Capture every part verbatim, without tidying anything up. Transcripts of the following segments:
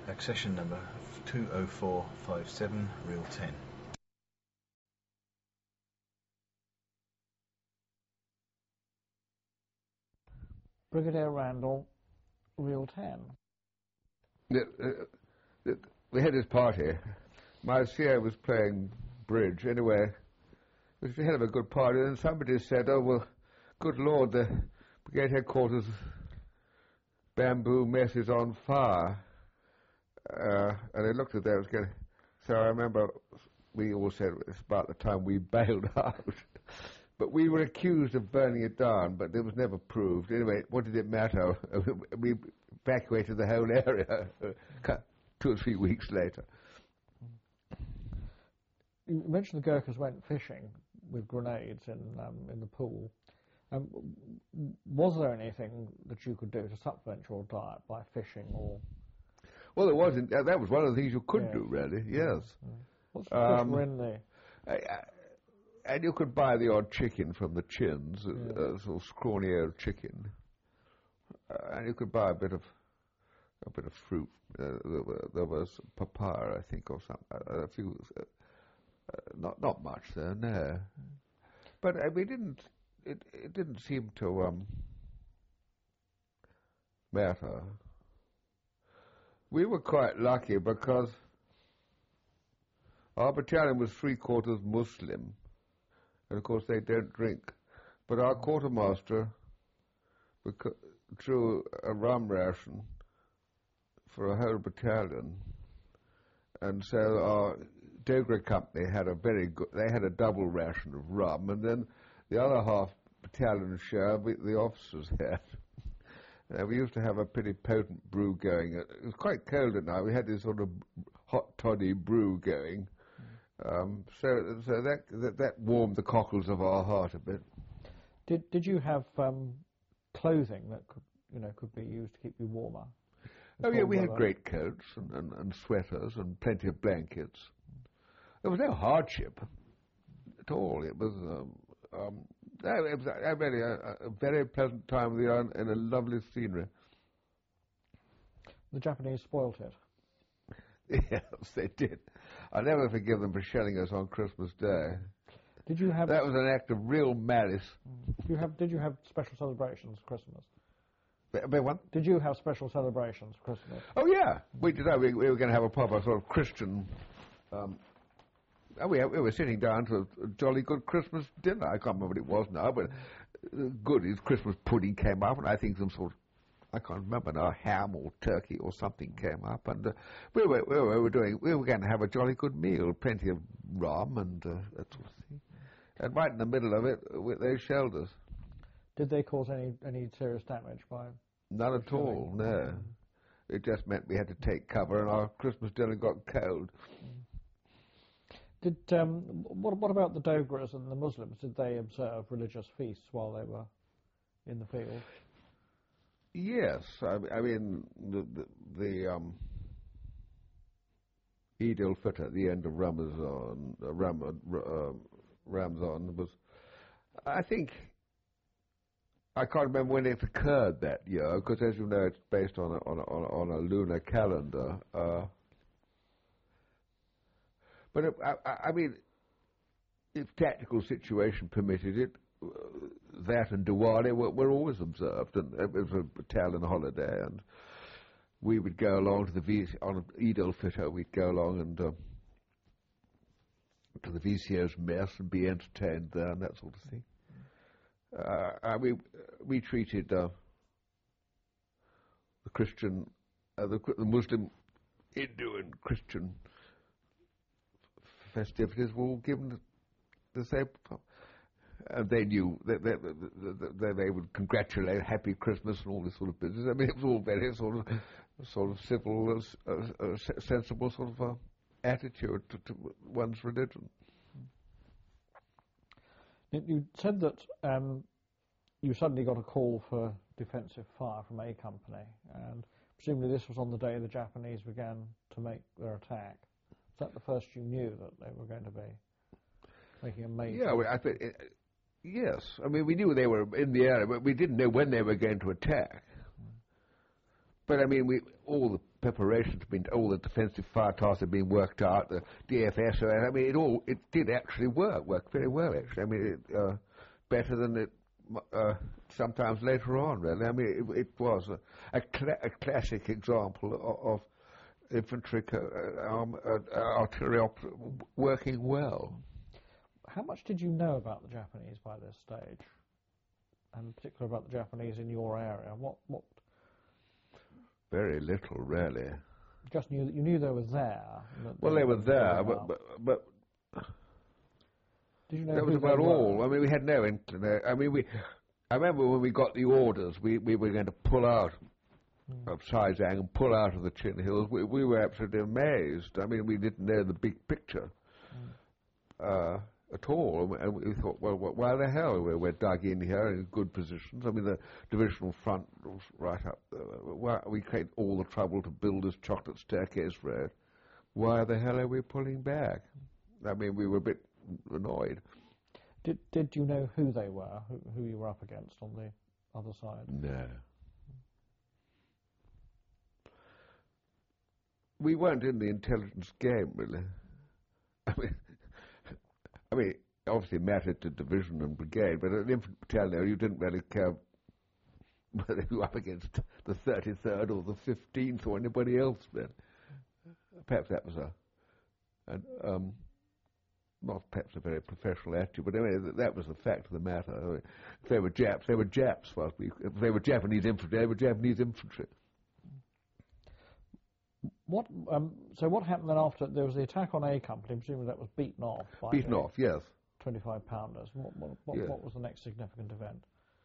accession number two oh four five seven, reel ten. Brigadier Randall, reel ten. The, uh, the, we had this party. My C A was playing bridge. Anyway, it was a hell of a good party. And somebody said, oh, well, good Lord, the brigade headquarters bamboo mess is on fire. Uh, and I looked at that. It was going, so I remember we all said it's about the time we bailed out. But we were accused of burning it down, but it was never proved. Anyway, what did it matter? We evacuated the whole area two or three weeks later. You mentioned the Gurkhas went fishing with grenades in um, in the pool. Um, was there anything that you could do to supplement your diet by fishing or? Well, it wasn't. That was one of the things you could yes. do, really. Yes. Mm. What's the um, fish were in there? I, I, And you could buy the odd chicken from the chins, yeah. a, a sort of scrawny old chicken, uh, and you could buy a bit of a bit of fruit. Uh, there, were, there was papaya, I think, or something. Uh, a few, uh, uh, not not much there, no. But uh, we didn't. It it didn't seem to um, matter. We were quite lucky because our battalion was three quarters Muslim. And of course they don't drink. But our quartermaster drew a rum ration for a whole battalion. And so our Dogra company had a very good, they had a double ration of rum, and then the other half battalion share we, the officers had. Uh, we used to have a pretty potent brew going. It was quite cold at night. We had this sort of hot toddy brew going. Um, so, so that, that that warmed the cockles of our heart a bit. Did did you have um, clothing that could you know could be used to keep you warmer? Oh yeah, we had greatcoats and, and, and sweaters and plenty of blankets. There was no hardship at all. It was um, um, it was a, really a, a very pleasant time of the year and a lovely scenery. The Japanese spoilt it. Yes, they did. I'll never forgive them for shelling us on Christmas Day. Did you have... That was an act of real malice. Did you have, did you have special celebrations for Christmas? But what? Did you have special celebrations for Christmas? Oh, yeah. We did. We, we were going to have a proper sort of Christian... Um, oh, we, we were sitting down to a jolly good Christmas dinner. I can't remember what it was now, but uh, good. His Christmas pudding came up, and I think some sort of... I can't remember now, ham or turkey or something came up, and uh, we, were, we, were, we were doing. We were going to have a jolly good meal, plenty of rum and uh, that sort of thing. And right in the middle of it, we, they shelled us. Did they cause any any serious damage by? None at all. No, mm. It just meant we had to take cover, and our Christmas dinner got cold. Did um, what what about the Dogras and the Muslims? Did they observe religious feasts while they were in the field? Yes, I, I mean the the, the um, Eid al-Fitr, the end of Ramadan, uh, Ram, uh, Ramzan was, I think, I can't remember when it occurred that year, because as you know, it's based on a, on a, on a, on a lunar calendar. Uh, but it, I, I mean, if tactical situation permitted it, uh, that and Diwali were, were always observed, and it was a battalion holiday, and we would go along to the V on Eid al-Fitr. We'd go along and uh, to the V C O's mess and be entertained there and that sort of thing. Uh, I mean, we treated uh, the Christian, uh, the, the Muslim, Hindu, and Christian festivities were all given the, the same. And they knew that they, they, they would congratulate, happy Christmas and all this sort of business. I mean, it was all very sort of, sort of civil, uh, uh, sensible sort of uh, attitude to, to one's religion. You said that um, you suddenly got a call for defensive fire from A Company, and presumably this was on the day the Japanese began to make their attack. Was that the first you knew that they were going to be making a major... Yeah, well, I think... Uh, Yes, I mean, we knew they were in the area, but we didn't know when they were going to attack. but I mean, we all the preparations have been, all the defensive fire tasks have been worked out. The D F S, and I mean, it all it did actually work, worked very well actually. I mean, it, uh, better than it uh, sometimes later on. Really, I mean, it, it was a, a, cla- a classic example of, of infantry uh, um, uh, artillery op- working well. How much did you know about the Japanese by this stage, and in particular about the Japanese in your area? What what? Very little, really. Just knew that you knew they were there. Well, they were there, but, but but did you know that was who about they all. were? I mean, we had no internet. I mean, we. I remember when we got the orders, we, we were going to pull out mm. of Saizang and pull out of the Chin Hills. We, we were absolutely amazed. I mean, we didn't know the big picture mm. uh, at all, and we thought, well, why the hell we're, we're dug in here in good positions? I mean, the divisional front was right up. Uh, why we create all the trouble to build this chocolate staircase road? Why the hell are we pulling back? I mean, we were a bit annoyed. Did Did you know who they were, who, who you were up against on the other side? No. We weren't in the intelligence game, really. I mean, I mean, obviously it mattered to division and brigade, but at an infantry battalion, you didn't really care whether you were up against the thirty-third or the fifteenth or anybody else then. Perhaps that was a, an, um, not perhaps a very professional attitude, but anyway, that was the fact of the matter. I mean, if they were Japs, they were Japs. Well, if they were Japanese infantry, they were Japanese infantry. What? Um, so what happened then after there was the attack on A Company? Presumably that was beaten off. By beaten off, yes. twenty-five pounders. What, what, what, yeah. what was the next significant event?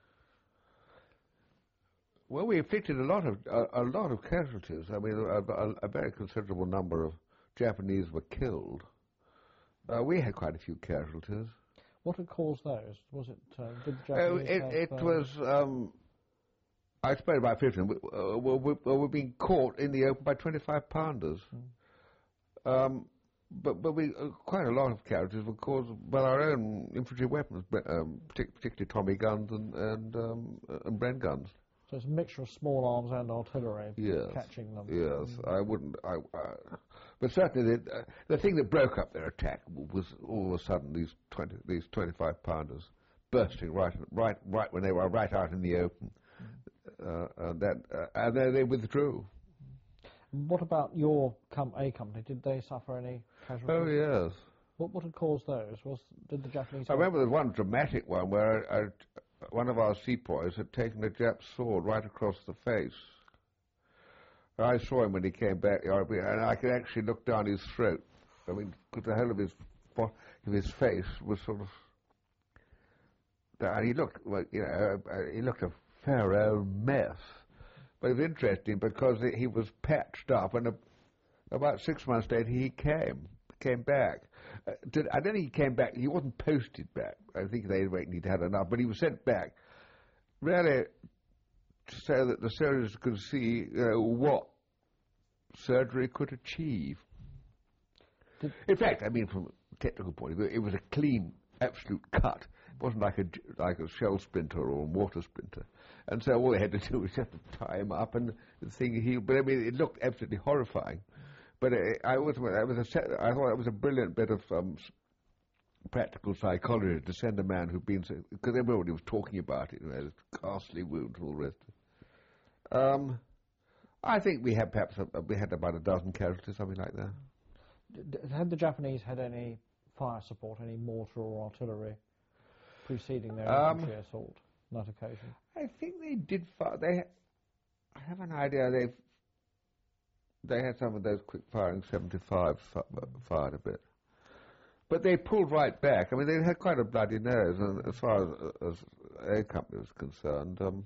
Well, we inflicted a lot of a, a lot of casualties. I mean, a, a, a very considerable number of Japanese were killed. Uh, we had quite a few casualties. What had caused those? Was it uh, did the Uh, Japanese it have, it uh, was. Um, I suppose about fifteen. We, uh, we, we, we were being caught in the open by twenty-five pounders. Mm. Um, but but we uh, quite a lot of casualties were caused by our own infantry weapons, um, partic- particularly Tommy guns and and um, and Bren guns. So it's a mixture of small arms and artillery yes. catching them. Yes, mm. I wouldn't. I, uh, but certainly the uh, the thing that broke up their attack was all of a sudden these twenty these twenty-five pounders bursting right right right when they were right out in the open. Uh, and that, uh, and then they withdrew. What about your com- A company? Did they suffer any casualties? Oh yes. What what had caused those? Was did the Japanese? I remember there was one dramatic one where uh, one of our sepoys had taken a Jap's sword right across the face. I saw him when he came back, and I could actually look down his throat. I mean, because the whole of his of his face was sort of. And he looked, well, you know, uh, he looked a fair old mess. But it was interesting because he was patched up, and a, about six months later he came, came back. Uh, did, I don't think he came back. He wasn't posted back. I think they he'd had enough, but he was sent back, really, so that the surgeons could see, you know, what surgery could achieve. Did In fact, I mean, from a technical point of view, it was a clean, absolute cut. It wasn't like a like a shell splinter or a mortar splinter. And so all they had to do was just tie him up and the thing healed. But I mean, it looked absolutely horrifying. But it, I was, I was a, I thought that was a brilliant bit of um, practical psychology to send a man who'd been so, because everybody was talking about it, you know, ghastly wounds and all the rest. Um, I think we had perhaps a, we had about a dozen casualties, something like that. D- had the Japanese had any fire support, any mortar or artillery preceding their um, infantry assault on that occasion? I think they did fire. They, I have an idea they they had some of those quick firing seventy-fives fired a bit, but they pulled right back. I mean, they had quite a bloody nose, and as far as, as A Company was concerned, um,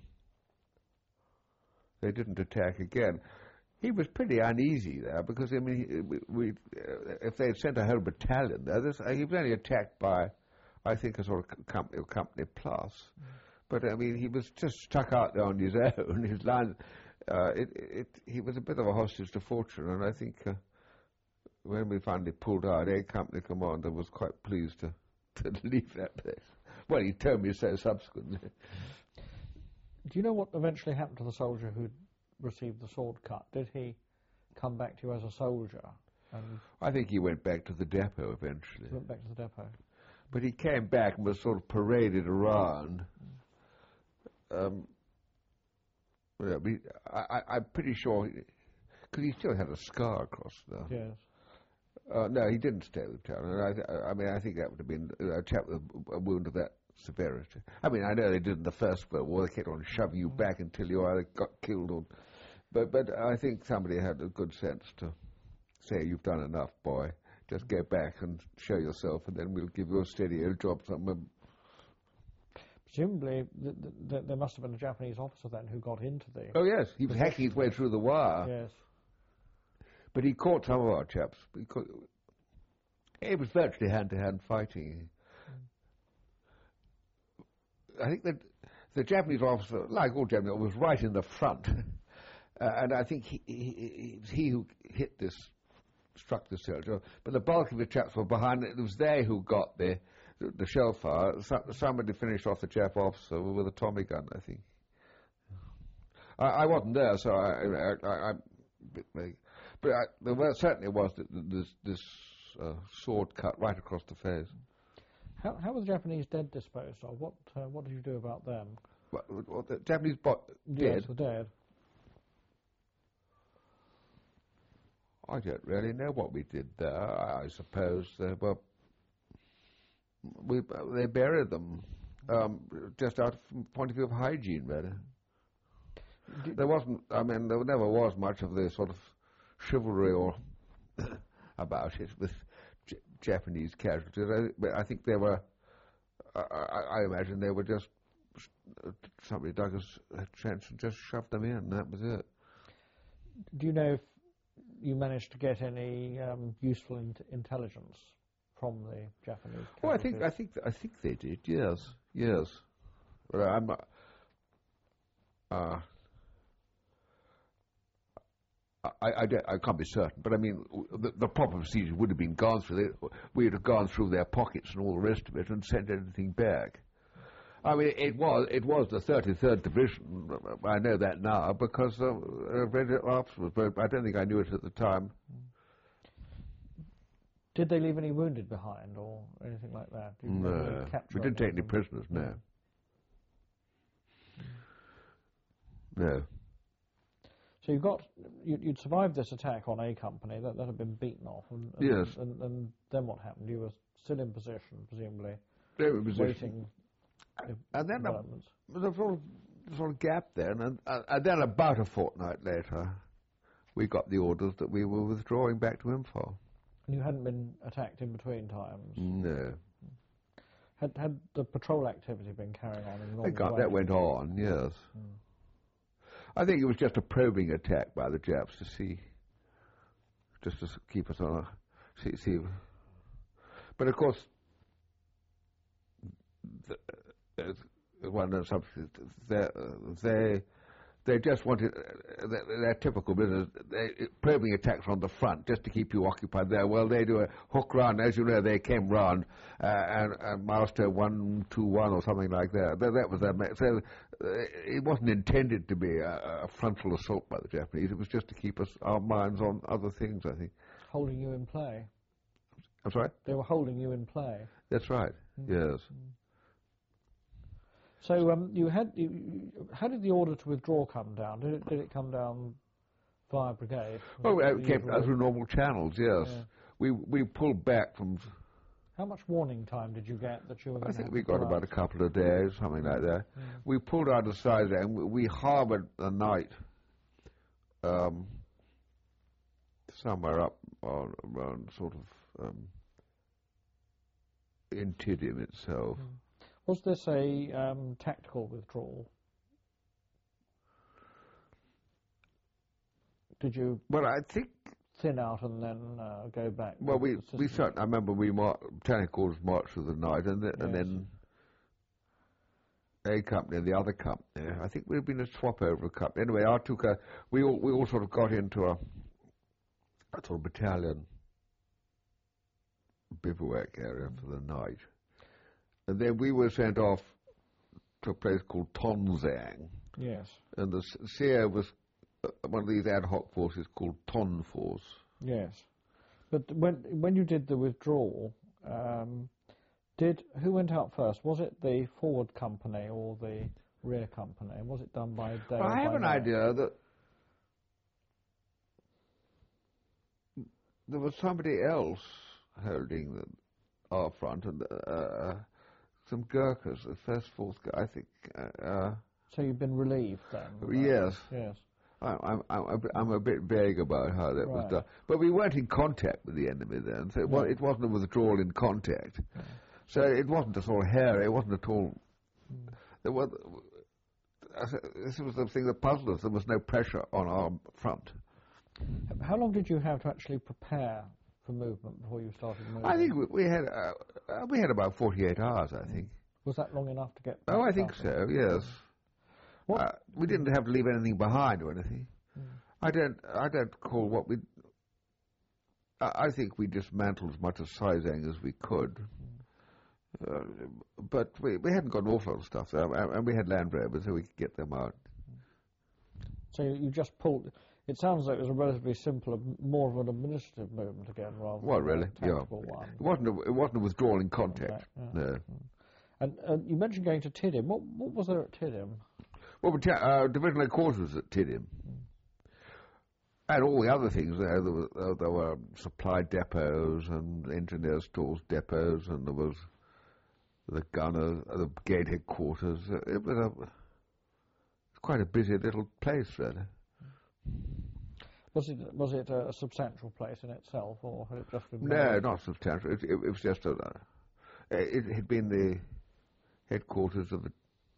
they didn't attack again. He was pretty uneasy there because I mean, he, we, we uh, if they had sent a whole battalion there, this, uh, he was only attacked by, I think, a sort of company, company plus. Mm. But I mean, he was just stuck out there on his own. His line, uh, it, it, he was a bit of a hostage to fortune, and I think uh, when we finally pulled out, A Company commander was quite pleased to, to leave that place. Well, he told me so subsequently. Do you know what eventually happened to the soldier who received the sword cut, did he come back to you as a soldier? And I think he went back to the depot eventually. went back to the depot. But he came back and was sort of paraded around. Um, yeah, we, I, I, I'm pretty sure, because he, he still had a scar across the... Yes. Uh, no, he didn't stay with town. And I, th- I mean, I think that would have been a chap with a wound of that severity. I mean, I know they did in the First World War. They kept on shoving you back until you either got killed or... But, but I think somebody had a good sense to say, you've done enough, boy. Just go back and show yourself, and then we'll give you a steadier job somewhere. Presumably, th- th- th- there must have been a Japanese officer then who got into the... Oh, yes, he was hacking his way through the wire. Yes. But he caught some of our chaps. Because it was virtually hand-to-hand fighting. Mm. I think that the Japanese officer, like all Japanese, was right in the front. uh, and I think he, he, it was he who hit this, struck the soldier. But the bulk of the chaps were behind. It was they who got the, the, the shell fire. Some, somebody finished off the Jap officer with a Tommy gun, I think. I, I wasn't there, so I... I, I, I But I, there was, certainly was this, this uh, sword cut right across the face. How, how were the Japanese dead disposed of? What uh, what did you do about them? What, what, the Japanese bot dead? Yes, the dead. I don't really know what we did there. I, I suppose they were. We they buried them um, just out of point of view of hygiene, really. Did there wasn't. I mean, there never was much of the sort of chivalry or about it with J- Japanese casualties. I, but I think they were, I, I, I imagine they were just, somebody dug a trench and just shoved them in, and that was it. Do you know if you managed to get any um, useful in- intelligence from the Japanese casualties? Well, I think, I think, I think they did, yes, yes. But I'm not, uh, I, I, I can't be certain, but I mean, the, the proper procedure would have been gone through. They, we would have gone through their pockets and all the rest of it and sent anything back. I mean, it was it was the thirty-third Division. I know that now because uh, I read it afterwards, but I don't think I knew it at the time. Did they leave any wounded behind or anything like that? Did you No, we didn't take any prisoners. No, no. So you got you, you'd survived this attack on A Company that, that had been beaten off, and, and, yes. and, and then what happened? You were still in position, presumably, they were in position. waiting. And then there was a sort of, sort of gap then, and, uh, and then about a fortnight later, we got the orders that we were withdrawing back to Imphal. And you hadn't been attacked in between times. No. Had had the patrol activity been carrying on in normal God, way? that went on, yes. Mm. I think it was just a probing attack by the Japs to see, just to keep us on a, see, see. But of course, the, uh, one of the they, they, they just wanted, uh, their, their typical business, they, probing attacks on the front just to keep you occupied there. Well, they do a hook round, as you know, they came round, uh, and, and milestone one, two, one or something like that. That, that was their, so uh, it wasn't intended to be a, a frontal assault by the Japanese. It was just to keep us, our minds on other things, I think. Holding you in play. I'm sorry? They were holding you in play. That's right, mm. yes. Mm. So um, you had, you, you, how did the order to withdraw come down? Did it, did it come down via brigade? Oh, it came through normal channels, yes. Yeah. We we pulled back from... How much warning time did you get that you were going I to think have we to got pull about out? a couple of days, something like that. Yeah. We pulled out of sight and we, we harboured a night um, somewhere up on, around sort of um, in Tidim itself. Mm. Was this a um, tactical withdrawal? Did you well, I think thin out and then uh, go back? Well, we we certainly, I remember we mar- Lieutenant Quarters marched through the night, and, the, yes. and then A Company and the other company. I think we'd been a swap over a company. Anyway, I took a. We all we all sort of got into a, a sort of battalion bivouac area for the night. And then we were sent off to a place called Tonzang. Yes. And the C A was uh, one of these ad hoc forces called Ton Force. Yes. But when when you did the withdrawal, um, did who went out first? Was it the forward company or the rear company? Was it done by day Well, or I have by an night? idea that there was somebody else holding the, our front, and uh, some Gurkhas, the first, fourth, Gu- I think. Uh, uh, So you've been relieved then? of that? yes. Yes. I, I'm, I'm, I'm a bit vague about how that was Right. done. But we weren't in contact with the enemy then, so it, No. was, it wasn't a withdrawal in contact. So it wasn't at all hairy, it wasn't at all... Mm. There was, this was the thing that puzzled us. There was no pressure on our front. How long did you have to actually prepare for movement before you started moving? I think we, we had uh, uh, we had about forty-eight hours, I think. Was that long enough to get Oh, I back think up? so, yes. What? Uh, we didn't have to leave anything behind or anything. Mm. I don't I don't call what we... I, I think we dismantled as much of Sizang as we could. Uh, but we, we hadn't got an awful lot of stuff there, and and we had Land Rovers, so we could get them out. So you you just pulled... It sounds like it was a relatively simple, more of an administrative movement again, rather Well, than really, a yeah. tactical one. It wasn't a, it wasn't a withdrawal in contact. Okay, yeah. No. And uh, you mentioned going to Tiddim. What what was there at Tiddim? Well, we ta- uh, divisional headquarters at Tiddim. And all the other things there. There were, uh, there were supply depots and engineer stores depots, and there was the gunner, uh, the brigade headquarters. Uh, It was a it's quite a busy little place, really. Was it was it a substantial place in itself, or had it just been? No, made? not substantial. It, it, it was just a. Uh, it had been the headquarters of the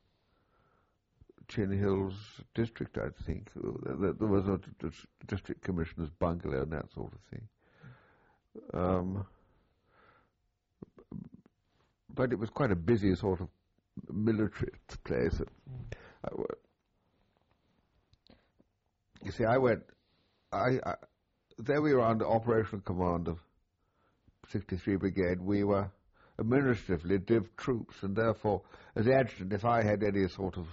Chin Hills district, I think. There, there was a d- district commissioner's bungalow and that sort of thing. Um, but it was quite a busy sort of military place. I w- you see, I went. I, I there we were under operational command of sixty-three Brigade. We were administratively div troops, and therefore, as adjutant, if I had any sort of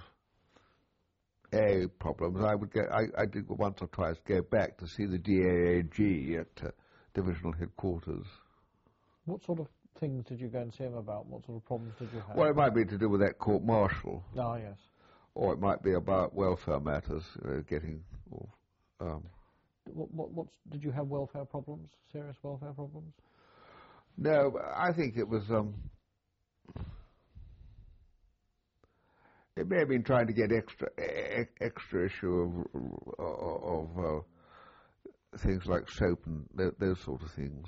A problems, I would go. I, I did once or twice go back to see the D A A G at uh, divisional headquarters. What sort of things did you go and see him about? What sort of problems did you have? Well, it might be to do with that court martial, Ah, yes. or it might be about welfare matters, uh, getting. Or, um, What, what what's, did you have welfare problems? Serious welfare problems? no, I think it was. Um, It may have been trying to get extra e- extra issue of of uh, things like soap and th- those sort of things.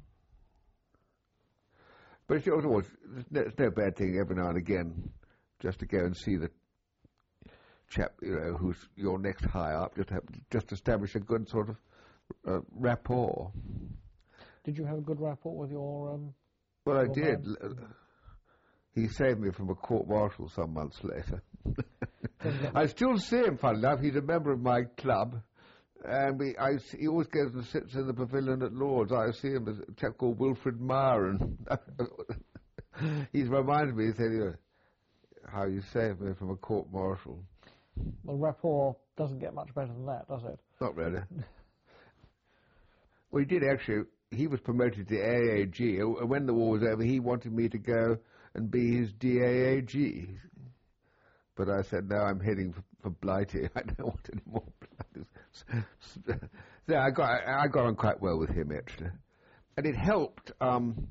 But it's always it's no, it's no bad thing every now and again just to go and see the chap, you know, who's your next high up, just have, just establish a good sort of uh, rapport. Did you have a good rapport with your? Um, Well, I your did. man? He saved me from a court martial some months later. I still see him, funny enough. He's a member of my club, and we, I, he always goes and sits in the pavilion at Lord's. I see him as a chap called Wilfred Myron. He's reminded me, he said, you know, how you saved me from a court martial. Well, rapport doesn't get much better than that, does it? Not really. Well, he did actually. He was promoted to A A G. And when the war was over, he wanted me to go and be his D A A G. But I said, no, I'm heading for, for Blighty. I don't want any more Blighties. So I got, I, I got on quite well with him, actually. And it helped. Um,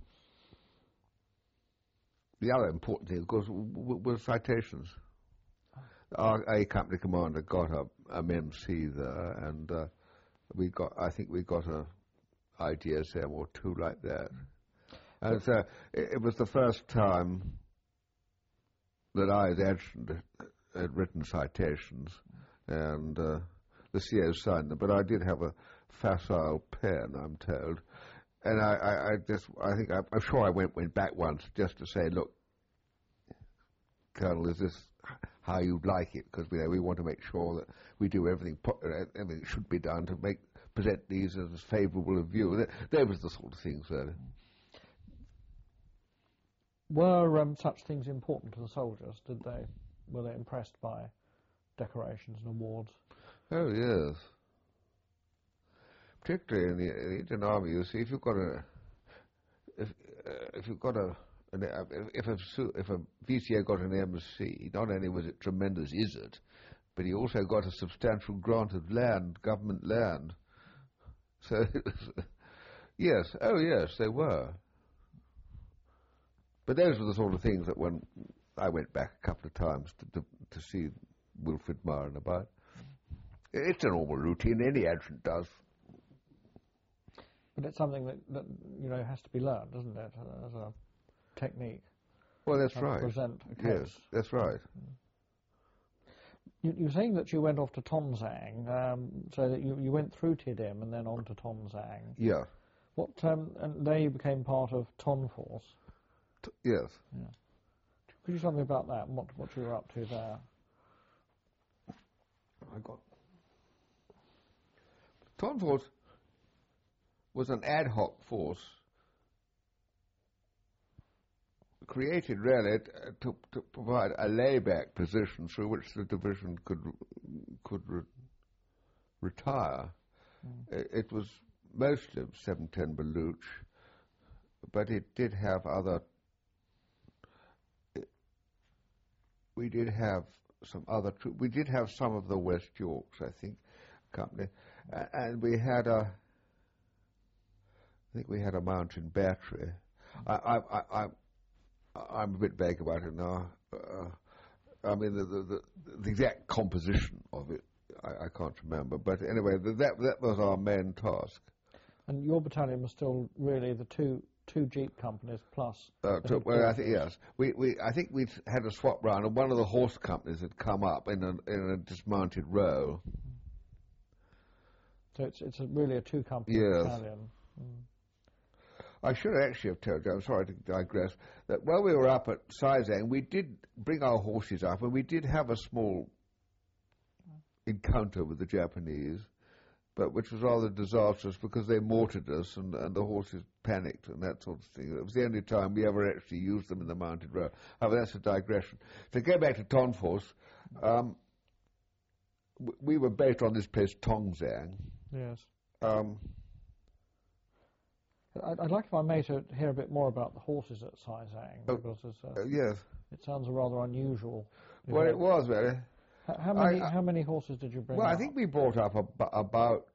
the other important thing, of course, w- w- was citations. Our A company commander got a, a M M C there, and uh, we got, I think we got a I D S M or two like that. And so it, it was the first time that I, as adjutant, had written citations, and uh, the C O signed them. But I did have a facile pen, I'm told, and I, I, I just, I think, I, I'm sure I went went back once just to say, look, Colonel, is this how you'd like it? Because you know, we want to make sure that we do everything, po- everything should be done to make present these as favourable a view. That, that was the sort of things that. Were um, such things important to the soldiers? Did they? Were they impressed by decorations and awards? Oh, yes. Particularly in the, in the Indian Army, you see, if you've got a, if, uh, if you've got a, an, uh, if a, if a V C A got an M C, not only was it tremendous, is it, but he also got a substantial grant of land, government land. So, yes, oh yes, they were. But those were the sort of things that when I went back a couple of times to, to, to see Wilfrid Myron about. It's a normal routine, any adjutant does. But it's something that, that you know has to be learned, doesn't it, as a technique? Well, that's to right. Present a case. Yes, that's right. You, you're saying that you went off to Tonsang, um, so that you, you went through Tiddim and then on to Tonsang. Yeah. What? Um, and there you became part of Ton Force. T yes. Yeah. Could you tell me about that and what what you were up to there? I got Ton Force was an ad hoc force created really to, to provide a layback position through which the division could could re retire. Mm. It, it was mostly seven ten Baluch, but it did have other. It, we did have some other troops. We did have some of the West Yorks, I think, company, uh, and we had a. I think we had a mountain battery. I, I, I, I, I'm a bit vague about it now. Uh, I mean, the, the, the, the exact composition of it, I, I can't remember. But anyway, the, that that was our main task. And your battalion was still really the two two jeep companies plus. Uh, to, well, I think yes. We we I think we had a swap round, and one of the horse companies had come up in a in a dismounted row. So it's it's a, really a two company yes. battalion. Mm. I should actually have told you, I'm sorry to digress, that while we were up at Saizang, we did bring our horses up, and we did have a small encounter with the Japanese, but which was rather disastrous because they mortared us, and, and the horses panicked and that sort of thing. It was the only time we ever actually used them in the mounted row. However, that's a digression. To go back to Ton Force, um, we were based on this place, Tongzang. Yes. Um, I'd like, if I may, to hear a bit more about the horses at Saizang, because it's, uh, uh, yes, it sounds a rather unusual. Well, know. it was very. H how many I, I, how many horses did you bring? Well, up? I think we brought up ab about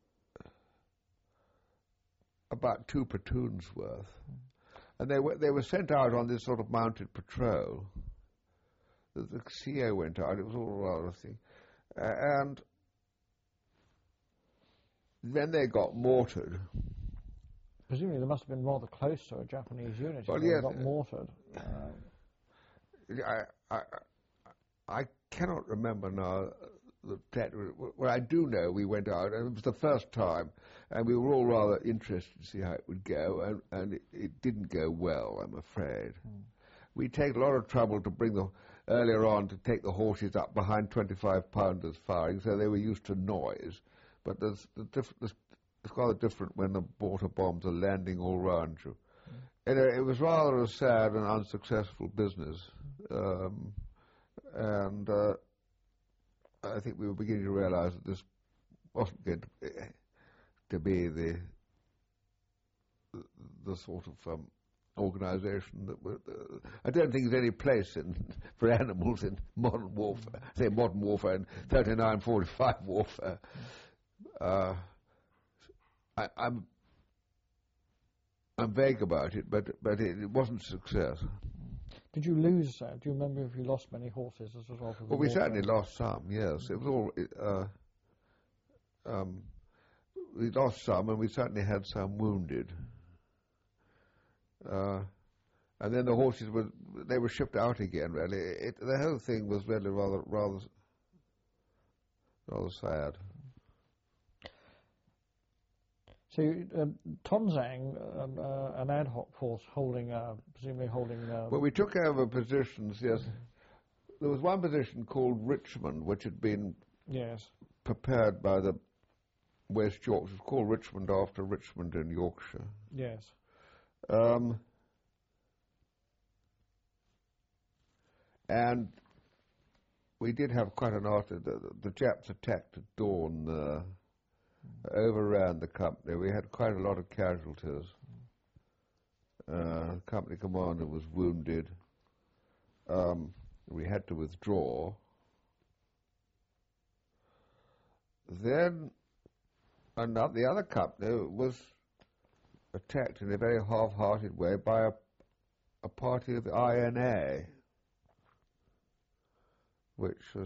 about two platoons worth, mm. and they were they were sent out on this sort of mounted patrol. The, the C O went out. It was all rather thing, uh, and then they got mortared. Presumably they must have been rather close to a Japanese unit. Well, they yes. got mortared. Uh, I, I, I cannot remember now. That, well, I do know we went out, and it was the first time, and we were all rather interested to see how it would go, and, and it, it didn't go well, I'm afraid. Hmm. We take a lot of trouble to bring the, earlier on, to take the horses up behind twenty-five pounders firing, so they were used to noise, but there's the diff there's It's rather different when the mortar bombs are landing all round you. Mm. And it, it was rather a sad and unsuccessful business. Um, and uh, I think we were beginning to realize that this wasn't going to, to be the, the, the sort of um, organization that would, uh, I don't think there's any place in, for animals in modern warfare, say modern warfare and thirty-nine forty-five warfare. Uh, I, I'm I'm vague about it, but but it, it wasn't a success. Did you lose? Uh, do you remember if you lost many horses as a result of the Well, we warfare? certainly lost some. Yes, it was all. Uh, um, we lost some, and we certainly had some wounded. Uh, and then the horses were they were shipped out again. Really, it, the whole thing was really rather rather rather sad. So, um, Tonsang, um, uh, an ad hoc force holding, uh, presumably holding... Uh, well, we took over positions, yes. There was one position called Richmond, which had been yes. prepared by the West Yorks. It was called Richmond after Richmond in Yorkshire. Yes. Um, and we did have quite an art. The, the Japs attacked at dawn, uh, overran the company. We had quite a lot of casualties. Uh, the company commander was wounded. Um, we had to withdraw. Then another, the other company was attacked in a very half-hearted way by a, a party of the I N A, which was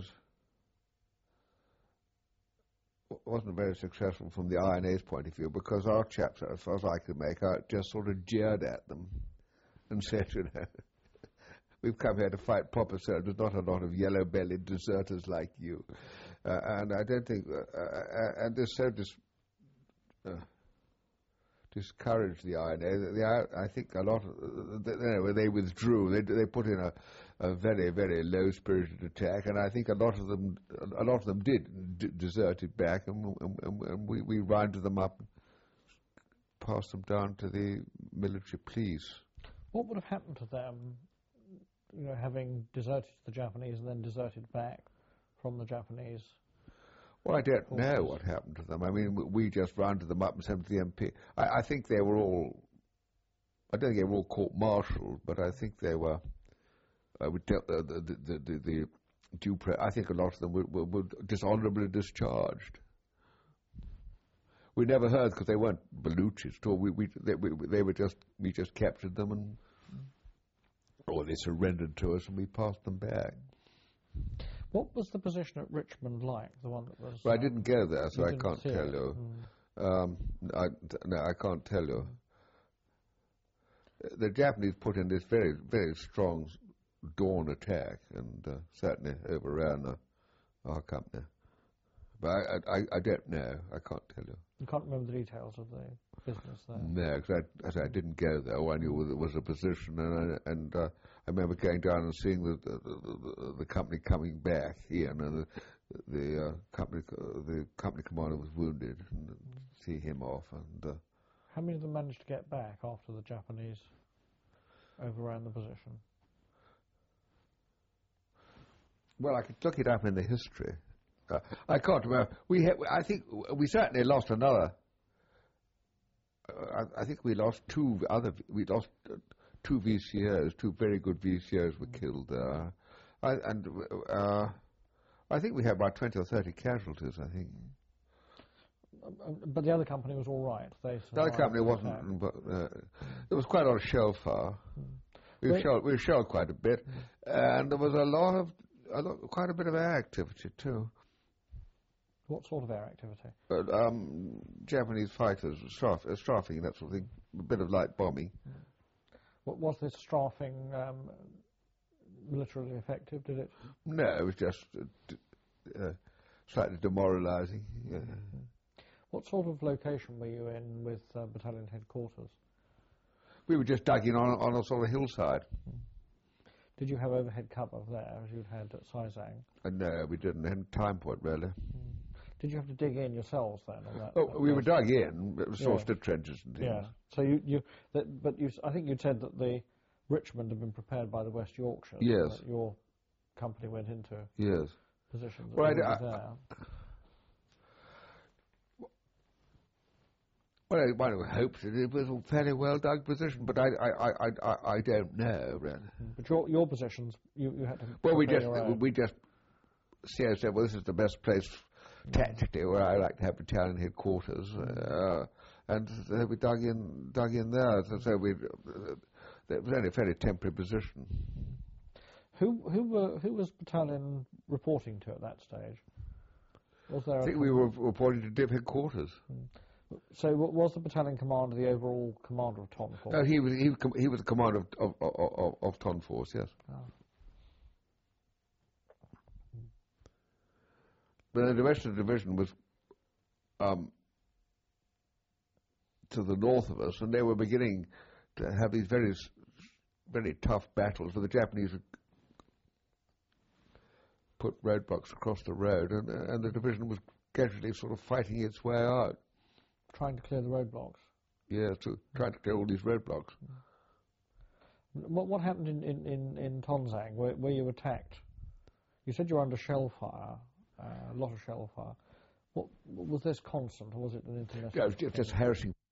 wasn't very successful from the I N A's point of view, because our chaps, as far as I could make out, just sort of jeered at them and said, you know, we've come here to fight proper soldiers, not a lot of yellow-bellied deserters like you. Uh, and I don't think, uh, uh, and this so dis, uh, discouraged the I N A. The, the, I think a lot of, uh, they, you know, they withdrew. They they put in a, a very very low-spirited attack, and I think a lot of them a lot of them did d deserted back, and, and, and we we rounded them up, passed them down to the military police. What would have happened to them, you know, having deserted the Japanese and then deserted back from the Japanese? Well, I don't forces? know what happened to them. I mean, we just rounded them up and sent to the M P. I, I think they were all, I don't think they were all court-martialed, but I think they were, I would tell, uh, the, the, the, the, the due pre I think a lot of them were, were, were dishonorably discharged. We never heard, because they weren't Baluchis at all. We, we, they, we, they were just, we just captured them, and or they surrendered to us, and we passed them back. What was the position at Richmond like, the one that was... Well, uh, I didn't go there, so I can't tell it. you. Mm. Um, I, no, I can't tell you. The Japanese put in this very, very strong dawn attack, and uh, certainly overran uh, our company. But I, I, I don't know. I can't tell you. You can't remember the details of the business there? No, because I, as I didn't go there. All I knew was it was a position, and I, and uh, I remember going down and seeing the the, the, the company coming back here, and the the uh, company uh, the company commander was wounded, and mm. see him off. And uh, how many of them managed to get back after the Japanese overran the position? Well, I could look it up in the history. Uh, I can't remember. We had, I think we certainly lost another. Uh, I, I think we lost two other. We lost uh, two V C Os. Two very good V C Os were killed there, I, and uh, I think we had about twenty or thirty casualties. I think. But the other company was all right. They the other company wasn't. But, uh, there was quite a lot of shell fire. Mm. We were shelled, we were shelled quite a bit, mm. and there was a lot of, a lot, quite a bit of air activity too. What sort of air activity? But, um, Japanese fighters, straf uh, strafing, that sort of thing, a bit of light bombing. Mm. What, was this strafing um, militarily effective, did it? No, it was just uh, uh, slightly demoralising. Yeah. Mm-hmm. What sort of location were you in with uh, battalion headquarters? We were just dug in on, on a sort of hillside. Mm. Did you have overhead cover there, as you'd had at Saizang? Uh, no, we didn't. We hadn't time for it, really. Mm. Did you have to dig in yourselves then? On that, oh, that we place? were dug in, sourced yeah. of trenches and things. Yeah. So you, you, that, but you, I think you said that the Richmond had been prepared by the West Yorkshire. Yes. That your company went into. Yes. Positions. Well, I, there. I, well, one would hope that it was a fairly well dug position, but I, I, I, I, I don't know, really. But your, your positions, you, you had to. Well, we just, we just, C O said, well, this is the best place tactically where I like to have battalion headquarters, uh, and so we dug in, dug in there. So, so we, uh, it was only a fairly temporary position. Who, who were, who was battalion reporting to at that stage? Was there? I think we were reporting to Div headquarters. Hmm. So, was the battalion commander the overall commander of Ton Force? No, he was he, he was the commander of of, of, of, of Ton Force. Yes. Oh. But the rest of the division was um, to the north of us, and they were beginning to have these very, very tough battles where the Japanese would put roadblocks across the road, and, and the division was gradually sort of fighting its way out. Trying to clear the roadblocks? Yeah, to trying to clear all these roadblocks. What, what happened in, in, in, in Tonzang, where, where you attacked? You said you were under shell fire, uh, a lot of shell fire. What was this constant, or was it an international? Yeah, it was just, just harassing